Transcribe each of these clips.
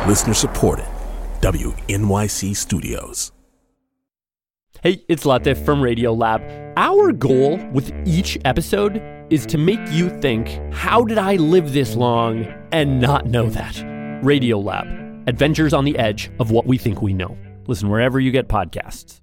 Listener supported. WNYC Studios. Hey, it's Latif from Radiolab. Our goal with each episode is to make you think, how did I live this long and not know that? Radiolab, adventures on the edge of what we think we know. Listen wherever you get podcasts.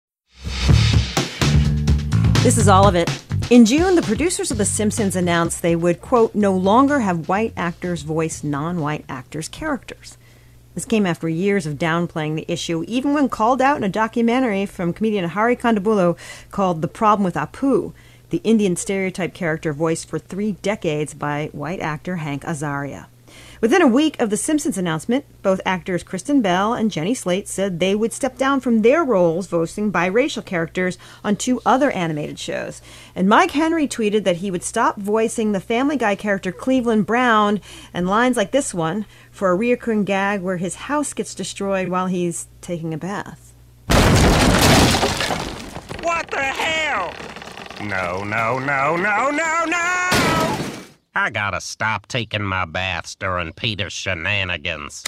This is all of it. In June, the producers of The Simpsons announced they would, quote, no longer have white actors voice non-white actors' characters. This came after years of downplaying the issue, even when called out in a documentary from comedian Hari Kondabolu called The Problem with Apu, the Indian stereotype character voiced for 3 decades by white actor Hank Azaria. Within a week of The Simpsons announcement, both actors Kristen Bell and Jenny Slate said they would step down from their roles voicing biracial characters on 2 other animated shows. And Mike Henry tweeted that he would stop voicing the Family Guy character Cleveland Brown and lines like this one for a reoccurring gag where his house gets destroyed while he's taking a bath. What the hell? No. I gotta stop taking my baths during Peter's shenanigans.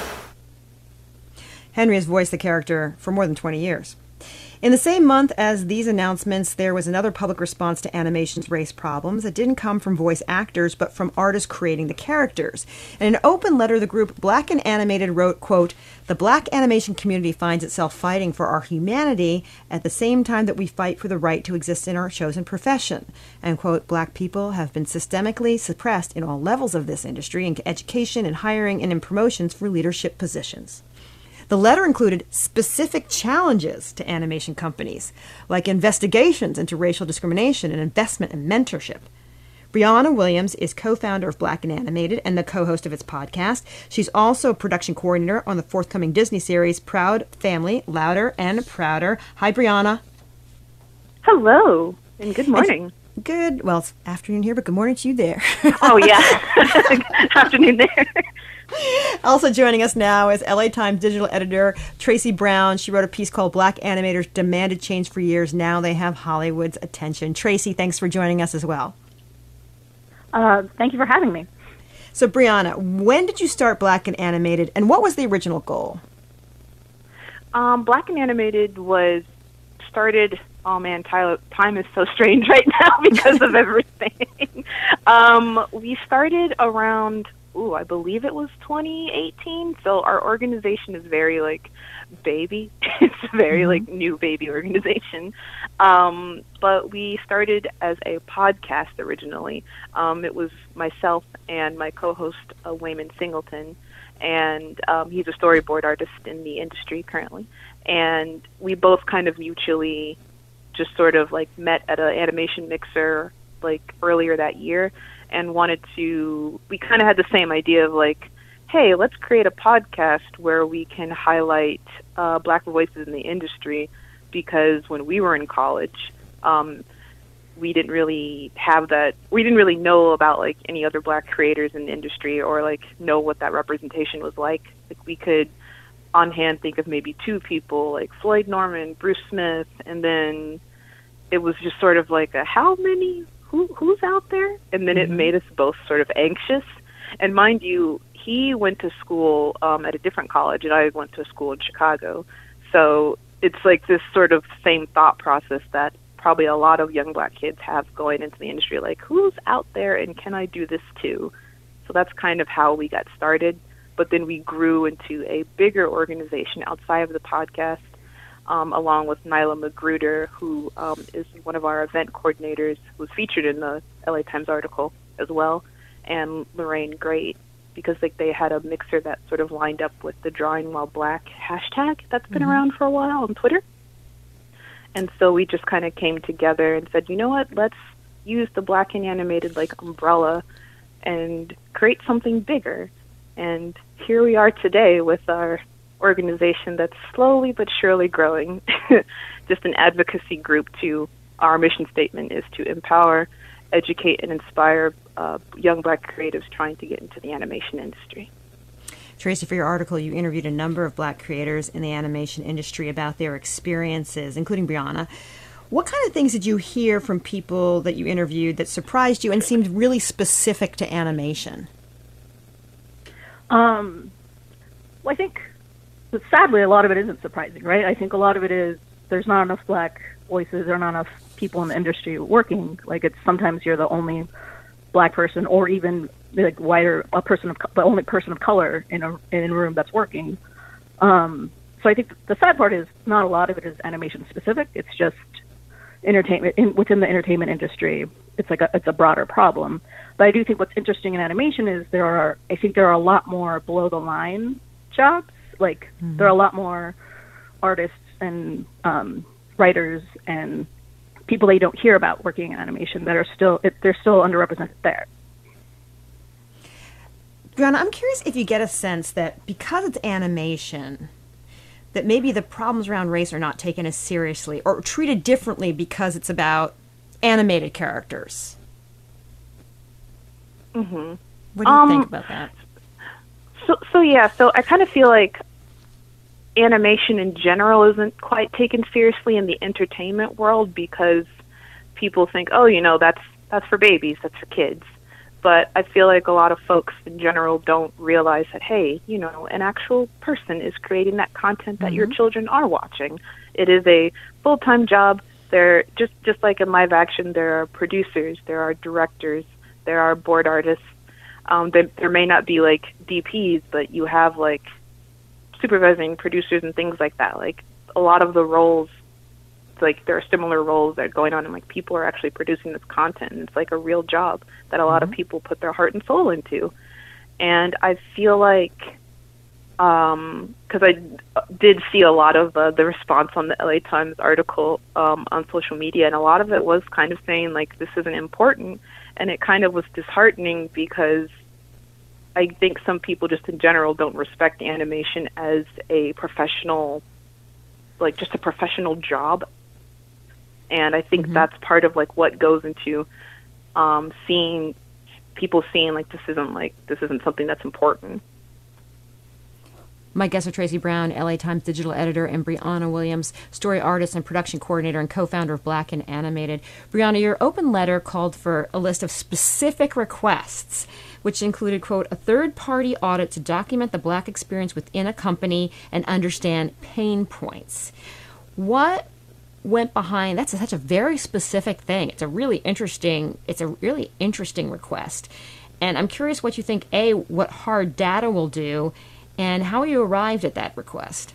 Henry has voiced the character for more than 20 years. In the same month as these announcements, there was another public response to animation's race problems that didn't come from voice actors, but from artists creating the characters. In an open letter, the group Black and Animated wrote, quote, the Black animation community finds itself fighting for our humanity at the same time that we fight for the right to exist in our chosen profession. And, quote, Black people have been systemically suppressed in all levels of this industry, in education, in hiring, and in promotions for leadership positions. The letter included specific challenges to animation companies, like investigations into racial discrimination and investment and mentorship. Brianna Williams is co-founder of Black and Animated and the co-host of its podcast. She's also a production coordinator on the forthcoming Disney series Proud Family, Louder and Prouder. Hi, Brianna. Hello, and good morning. Good. Well, it's afternoon here, but good morning to you there. Oh, yeah. Afternoon there. Also joining us now is LA Times digital editor Tracy Brown. She wrote a piece called Black Animators Demanded Change for Years. Now they have Hollywood's attention. Tracy, thanks for joining us as well. Thank you for having me. So, Brianna, when did you start Black and Animated, and what was the original goal? Black and Animated was started... Oh, man, Tyler, time is so strange right now because of everything. We started around... I believe it was 2018. So our organization is very, baby. It's a very, new baby organization. But we started as a podcast originally. It was myself and my co-host, Wayman Singleton. And he's a storyboard artist in the industry currently. And we both kind of mutually just sort of, met at an animation mixer, earlier that year. And we kind of had the same idea of hey, let's create a podcast where we can highlight Black voices in the industry, because when we were in college, we didn't really have that. We didn't really know about any other Black creators in the industry, or know what that representation was like. We could on hand think of maybe 2 people, like Floyd Norman, Bruce Smith, and then it was just sort of how many? Who's out there? And then it made us both sort of anxious. And mind you, he went to school at a different college, and I went to school in Chicago. So it's this sort of same thought process that probably a lot of young Black kids have going into the industry, who's out there and can I do this too? So that's kind of how we got started. But then we grew into a bigger organization outside of the podcast, along with Nyla Magruder, who is one of our event coordinators, who was featured in the LA Times article as well, and Lorraine Great, because they had a mixer that sort of lined up with the Drawing While Black hashtag that's been around for a while on Twitter. And so we just kind of came together and said, you know what, let's use the Black and Animated umbrella and create something bigger. And here we are today with our organization that's slowly but surely growing. Just an advocacy group. Our mission statement is to empower, educate, and inspire young Black creatives trying to get into the animation industry. Tracy, for your article, you interviewed a number of Black creators in the animation industry about their experiences, including Brianna. What kind of things did you hear from people that you interviewed that surprised you and seemed really specific to animation? Well, I think, sadly, a lot of it isn't surprising, right? I think a lot of it is there's not enough black voices, there are not enough people in the industry working. Like, it's sometimes you're the only black person, or even like the only person of color in a room that's working. So I think the sad part is not a lot of it is animation specific. It's just entertainment within the entertainment industry. It's a broader problem. But I do think what's interesting in animation is there are a lot more below the line jobs. Like, there are a lot more artists and writers and people that you don't hear about working in animation that are they're still underrepresented there. Brianna, I'm curious if you get a sense that because it's animation, that maybe the problems around race are not taken as seriously or treated differently because it's about animated characters. Mm-hmm. What do you think about that? So I kind of feel like animation in general isn't quite taken seriously in the entertainment world because people think, oh, that's for babies, that's for kids. But I feel like a lot of folks in general don't realize that, hey, an actual person is creating that content that your children are watching. It is a full-time job. There, just like in live action, there are producers, there are directors, there are board artists. There may not be like DPs, but you have like supervising producers and things like that. Like, a lot of the roles, like, there are similar roles that are going on, and like people are actually producing this content, and it's like a real job that a lot of people put their heart and soul into. And I feel like, because I did see a lot of the response on the LA Times article on social media, and a lot of it was kind of saying like, this isn't important, and it kind of was disheartening because I think some people just in general don't respect animation as a professional, like just a professional job. And I think that's part of like what goes into seeing people seeing like this isn't something that's important. My guests are Tracy Brown, LA Times digital editor, and Brianna Williams, story artist and production coordinator and co-founder of Black and Animated. Brianna, your open letter called for a list of specific requests, which included, quote, a third-party audit to document the Black experience within a company and understand pain points. What went behind? That's such a very specific thing. It's a really interesting request. And I'm curious what you think, A, what hard data will do, and how you arrived at that request.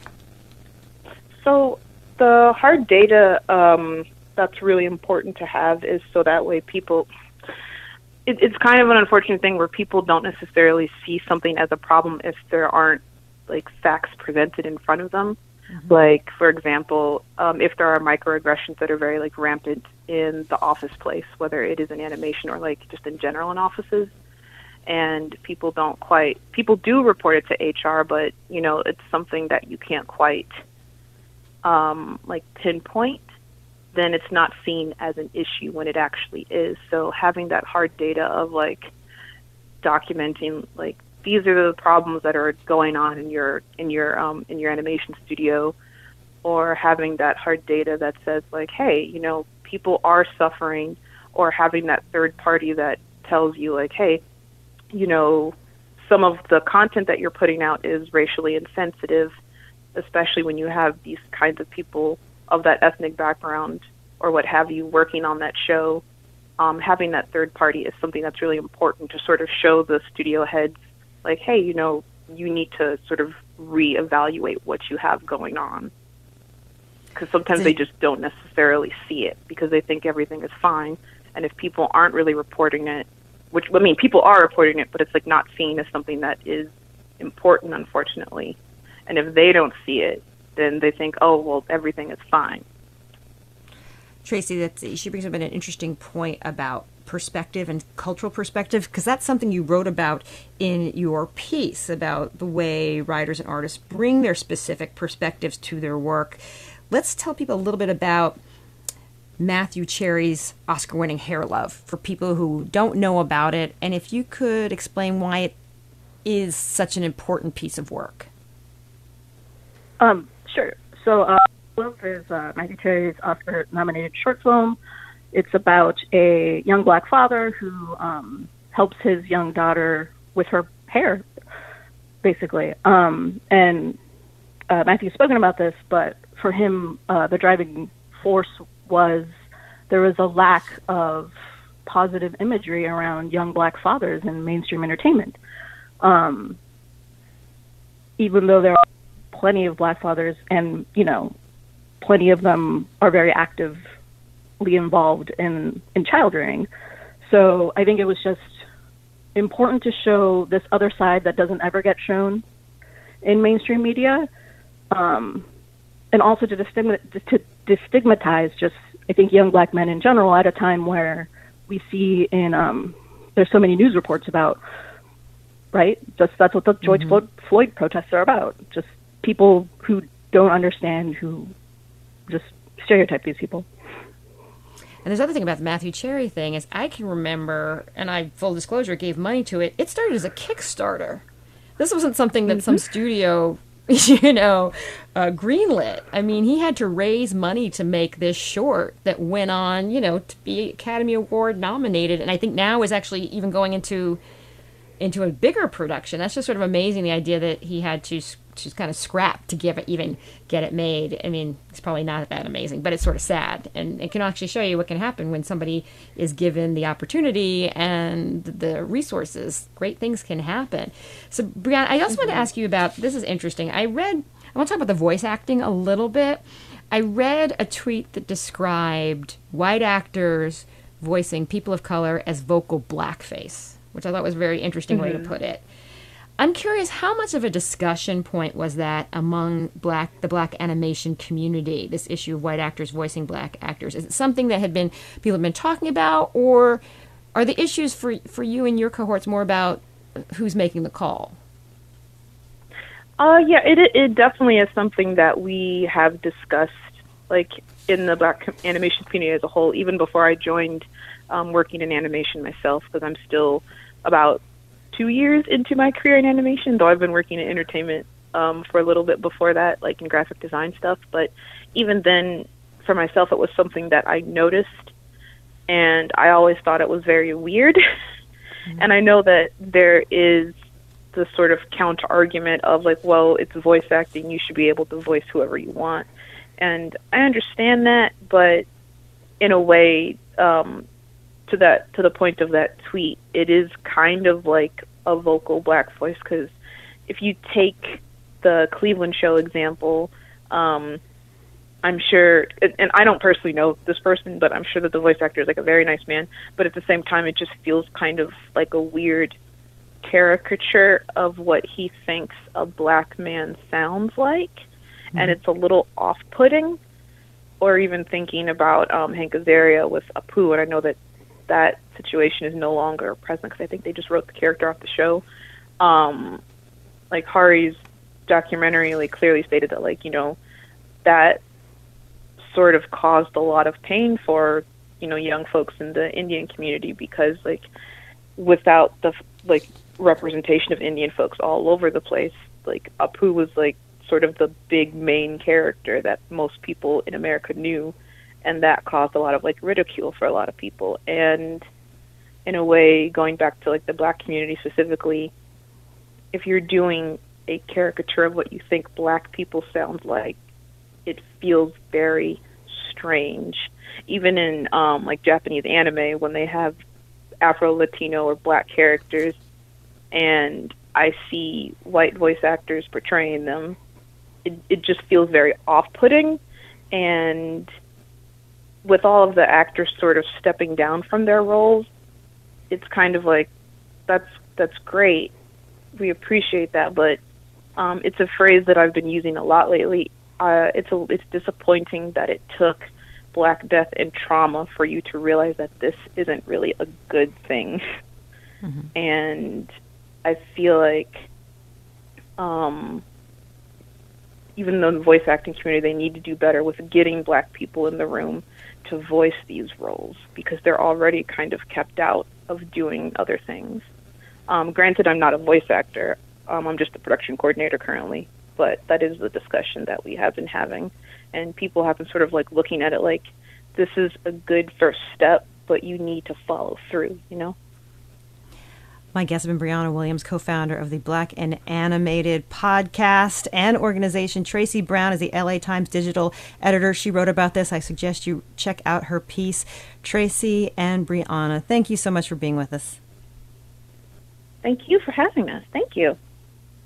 So the hard data that's really important to have is so that way people, it's kind of an unfortunate thing where people don't necessarily see something as a problem if there aren't like facts presented in front of them. Like, for example, if there are microaggressions that are very like rampant in the office place, whether it is in animation or like just in general in offices, and people do report it to HR, but it's something that you can't quite like pinpoint, then it's not seen as an issue when it actually is. So having that hard data of like documenting like, these are the problems that are going on in your animation studio, or having that hard data that says like, hey, people are suffering, or having that third party that tells you like, hey, some of the content that you're putting out is racially insensitive, especially when you have these kinds of people of that ethnic background or what have you working on that show. Having that third party is something that's really important to sort of show the studio heads like, hey, you need to sort of reevaluate what you have going on. Because sometimes they just don't necessarily see it because they think everything is fine. And if people aren't really reporting it, which, I mean, people are reporting it, but it's like not seen as something that is important, unfortunately. And if they don't see it, then they think, oh, well, everything is fine. Tracy, she brings up an interesting point about perspective and cultural perspective, because that's something you wrote about in your piece about the way writers and artists bring their specific perspectives to their work. Let's tell people a little bit about Matthew Cherry's Oscar-winning Hair Love for people who don't know about it, and if you could explain why it is such an important piece of work. Sure. So Love is Matthew Cherry's Oscar-nominated short film. It's about a young Black father who helps his young daughter with her hair. basically. And Matthew's spoken about this, but for him, the driving force was there was a lack of positive imagery around young black fathers in mainstream entertainment. Even though there are plenty of black fathers, and plenty of them are very actively involved in child rearing. So I think it was just important to show this other side that doesn't ever get shown in mainstream media, and also to destigmatize just, I think, young black men in general at a time where we see there's so many news reports about, right? Just that's what the George Floyd protests are about. Just people who don't understand, who just stereotype these people. And there's other thing about the Matthew Cherry thing is I can remember, and I, full disclosure, gave money to it. It started as a Kickstarter. This wasn't something that some studio, greenlit. I mean, he had to raise money to make this short that went on, to be Academy Award nominated, and I think now is actually even going into a bigger production. That's just sort of amazing, the idea that he had to kind of scrap to get it made. I mean, it's probably not that amazing, but it's sort of sad. And it can actually show you what can happen when somebody is given the opportunity and the resources. Great things can happen. So, Brianna, I also want to ask you about, this is interesting. I want to talk about the voice acting a little bit. I read a tweet that described white actors voicing people of color as vocal blackface, which I thought was a very interesting way to put it. I'm curious, how much of a discussion point was that among the black animation community, this issue of white actors voicing black actors? Is it something that people have been talking about, or are the issues for you and your cohorts more about who's making the call? Yeah, it definitely is something that we have discussed, like in the black animation community as a whole, even before I joined working in animation myself, because I'm still about 2 years into my career in animation, though I've been working in entertainment for a little bit before that, like in graphic design stuff. But even then, for myself, it was something that I noticed, and I always thought it was very weird. And I know that there is the sort of counter argument of like, well, it's voice acting, you should be able to voice whoever you want. And I understand that, but in a way, to the point of that tweet, it is kind of like a vocal black voice, because if you take the Cleveland show example, I'm sure, and I don't personally know this person, but I'm sure that the voice actor is like a very nice man, but at the same time it just feels kind of like a weird caricature of what he thinks a black man sounds like, and it's a little off-putting. Or even thinking about Hank Azaria with Apu, and I know that situation is no longer present because I think they just wrote the character off the show. Like Hari's documentary like clearly stated that, like, that sort of caused a lot of pain for, young folks in the Indian community, because like without the like representation of Indian folks all over the place, like Apu was like sort of the big main character that most people in America knew, and that caused a lot of like ridicule for a lot of people. And in a way, going back to like the black community specifically, if you're doing a caricature of what you think black people sound like, it feels very strange. Even in like Japanese anime, when they have Afro-Latino or black characters and I see white voice actors portraying them, it just feels very off-putting. And with all of the actors sort of stepping down from their roles, it's kind of like, that's great. We appreciate that, but it's a phrase that I've been using a lot lately. It's disappointing that it took Black death and trauma for you to realize that this isn't really a good thing. And I feel like even though in the voice acting community, they need to do better with getting black people in the room to voice these roles, because they're already kind of kept out of doing other things. Granted, I'm not a voice actor. I'm just a production coordinator currently, but that is the discussion that we have been having. And people have been sort of like looking at it like, this is a good first step, but you need to follow through, My guest has been Brianna Williams, co-founder of the Black and Animated podcast and organization. Tracy Brown is the LA Times digital editor. She wrote about this. I suggest you check out her piece. Tracy and Brianna, thank you so much for being with us. Thank you for having us. Thank you.